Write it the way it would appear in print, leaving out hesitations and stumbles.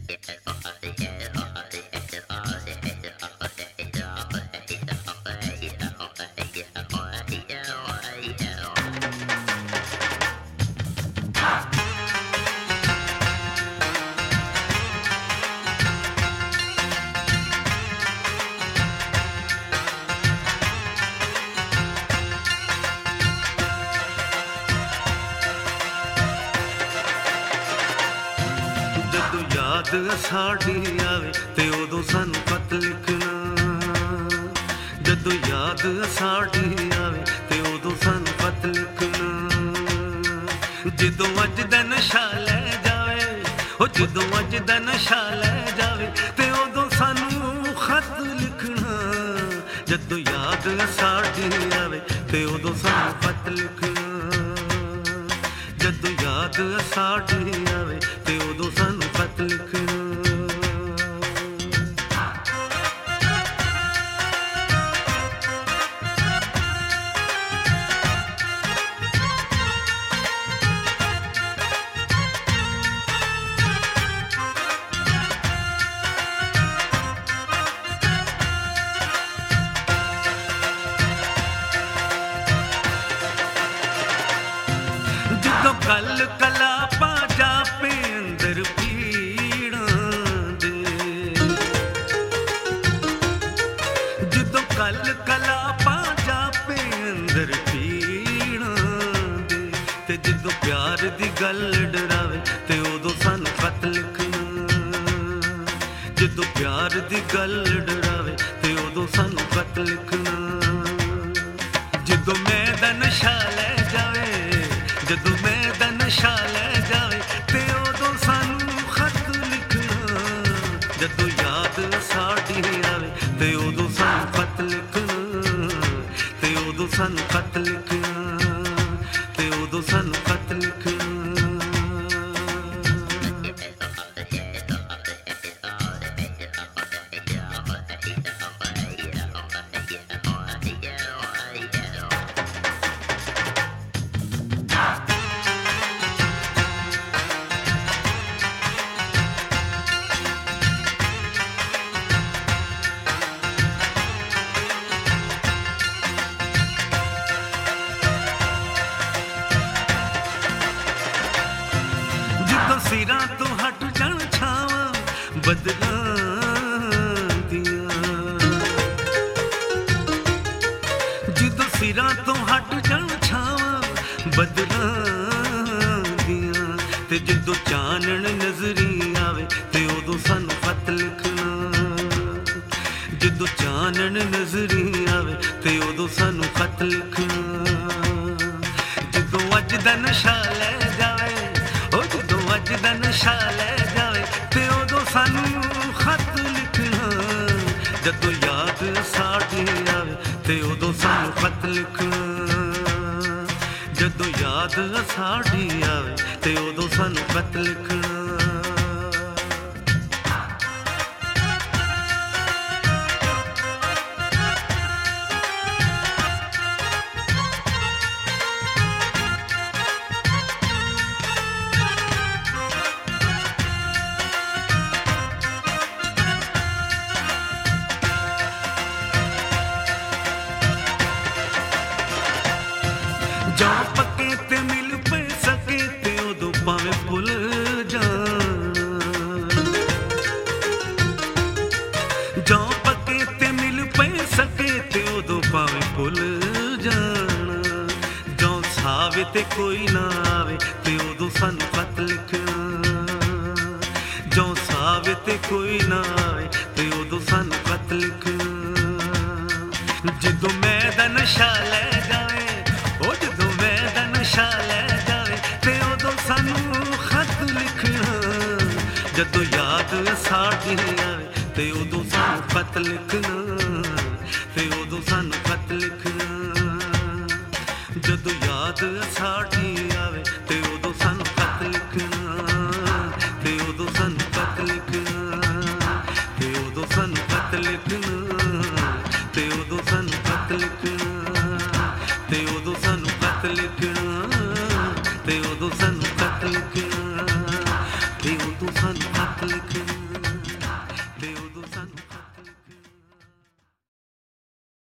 ਜਦੋਂ ਯਾਦ ਸਾਡੀ ਆਵੇ ਤੇ ਉਦੋਂ ਸਾਨੂੰ ਖਤ ਲਿਖਣਾ। ਜਦੋਂ ਯਾਦ ਸਾਡੀ ਆਵੇ ਤੇ ਉਦੋਂ ਸਾਨੂੰ ਖਤ ਲਿਖਣਾ। ਜਦੋਂ ਅੱਜ ਦਾ ਨਸ਼ਾ ਲੈ ਜਾਵੇ, ਉਹ ਜਦੋਂ ਅੱਜ ਦਾ ਨਸ਼ਾ ਲੈ ਜਾਵੇ ਤੇ ਉਦੋਂ ਸਾਨੂੰ ਖਤ ਲਿਖਣਾ। ਜਦੋਂ ਯਾਦ ਸਾਡੀ ਆਵੇ ਤੇ ਉਦੋਂ ਸਾਨੂੰ ਖਤ ਲਿਖਣਾ। ਜਦੋਂ ਯਾਦ ਸਾਡੀ ਆਵੇ ਤੇ ਉਦੋਂ ਸਾਨੂੰ ਖਤ ਲਿਖਣਾ। ਜਦੋਂ ਗੱਲ ਕਲਾਪਾਂ ਜਾਪੇ ਅੰਦਰ ਪੀੜਾਂ ਦੇ, ਜਦੋਂ ਗੱਲ ਕਲਾਪਾਂ ਜਾਪੇ ਅੰਦਰ ਪੀੜਾਂ ਦੇ, ਤੇ ਜਦੋਂ ਪਿਆਰ ਦੀ ਗੱਲ ਡਰਾਵੇ ਤੇ ਉਦੋਂ ਸਾਨੂੰ ਖਤ ਲਿਖਣਾ। ਜਦੋਂ ਪਿਆਰ ਦੀ ਗੱਲ ਡਰਾਵੇ ਤੇ ਉਦੋਂ ਸਾਨੂੰ ਖਤ ਲਿਖਣਾ। ਜਦੋਂ ਮੈਂ ਦਾ ਨਸ਼ਾ ਲੈ ਜਾਵੇ, ਜਦੋਂ ਮੈਂ ਦਾ ਨਸ਼ਾ ਲੈ ਜਾਵੇ ਤੇ ਉਦੋਂ ਸਾਨੂੰ ਖਤ ਲਿਖਣਾ। ਜਦੋਂ ਯਾਦ ਸਾਡੀ ਆਵੇ ਤੇ ਉਦੋਂ ਸਾਨੂੰ ਖਤ ਲਿਖਣਾ। ਤੇ ਉਦੋਂ ਸਾਨੂੰ ਖਤ ਲਿਖਣਾ। ਤੇ ਉਦੋਂ ਸਾਨੂੰ ਖਤ ਲਿਖਣਾ। ਜਦੋਂ ਸਿਰਾਂ ਤੋਂ ਹਟ ਜਾਣ ਛਾਵਾਂ ਬਦਲਾਂ ਦੀਆਂ, ਜਦੋਂ ਸਿਰਾਂ ਤੋਂ ਹਟ ਜਾਣ ਛਾਵਾਂ ਬਦਲਾਂ ਦੀਆਂ, ਤੇ ਜਦੋਂ ਚਾਨਣ ਨਜ਼ਰੀ ਆਵੇ ਤੇ ਉਦੋਂ ਸਾਨੂੰ ਖਤ ਲਿਖਣਾ। ਜਦੋਂ ਚਾਨਣ ਨਜ਼ਰੀ ਆਵੇ ਤੇ ਉਦੋਂ ਸਾਨੂੰ ਖਤ ਲਿਖਣਾ। ਜਦੋਂ ਅੱਜ ਦਾ ਨਸ਼ਾ ਲੈ ਜਾਵੇ, ਉਹ ਜਦੋਂ ਅੱਜ ਦਾ ਨਸ਼ਾ ਲੈ ਜਾਵੇ ਤੇ ਉਦੋਂ ਸਾਨੂੰ ਖਤ ਲਿਖਣਾ। ਜਦੋਂ ਯਾਦ ਸਾਡੀ ਆਵੇ ਤੇ ਉਦੋਂ ਸਾਨੂੰ ਖਤ ਲਿਖਣਾ। ਜਦੋਂ ਯਾਦ ਸਾਡੀ ਆਵੇ ਤੇ ਉਦੋਂ ਸਾਨੂੰ ਖਤ ਲਿਖਣਾ। ਜਾਂ ਪੱਕੇ ਤੇ ਮਿਲ ਪੈ ਸਕੇ ਤੇ ਉਦੋਂ ਭਾਵੇਂ ਭੁੱਲ ਜਾਣਾ। ਜਾਂ ਪੱਕੇ ਤੇ ਮਿਲ ਪੈ ਸਕੇ ਤੇ ਉਦੋਂ ਭਾਵੇਂ ਭੁੱਲ ਜਾਣਾ। ਜਾਂ ਸਾਵੇ ਤੇ ਕੋਈ ਨਾ ਆਵੇ ਤੇ ਉਦੋਂ ਸਾਨੂੰ ਖਤ ਲਿਖਣਾ। ਜਾਂ ਸਾਵੇ ਤੇ ਕੋਈ ਨਾ ਆਵੇ ਤੇ ਉਦੋਂ ਸਾਨੂੰ ਖਤ ਲਿਖਣਾ। ਜਦੋਂ ਮੈਂ ਦਾ ਨਸ਼ਾ ਲੈ ਜਾਵੇ, ਉਹ ਜਦੋਂ ਮੈਂ ਦਾ ਨਸ਼ਾ ਲੈ ਜਾਵੇ ਤੇ ਉਦੋਂ ਸਾਨੂੰ ਖਤ ਲਿਖਣਾ। ਜਦੋਂ ਯਾਦ ਸਾਡੀ ਆਵੇ ਤੇ ਉਦੋਂ ਸਾਨੂੰ ਖਤ ਲਿਖਣਾ। ਤੇ ਉਦੋਂ ਸਾਨੂੰ ਖਤ ਲਿਖਣਾ। ਜਦੋਂ ਯਾਦ ਸਾਡੀ ਆਵੇ ਤੇ ਉਦੋਂ ਸਾਨੂੰ ਖਤ ਲਿਖਣਾ। ਤੇ ਉਦੋਂ ਸਾਨੂੰ ਖਤ ਲਿਖਣਾ। ਤੇ ਉਦੋਂ ਸਾਨੂੰ ਖਤ ਲਿਖਣਾ। ਤੇ ਉਦੋਂ ਸਾਨੂੰ ਖਤ ਲਿਖਣਾ। ਤੇ ਉਦੋਂ ਸਾਨੂੰ ਖਤ ਲਿਖਣਾ। ਤੇ ਉਦੋਂ ਸਾਨੂੰ ਖਤ ਲਿਖਣਾ। ਤੇ ਉਦੋਂ ਸਾਨੂੰ ਖਤ ਲਿਖਣਾ।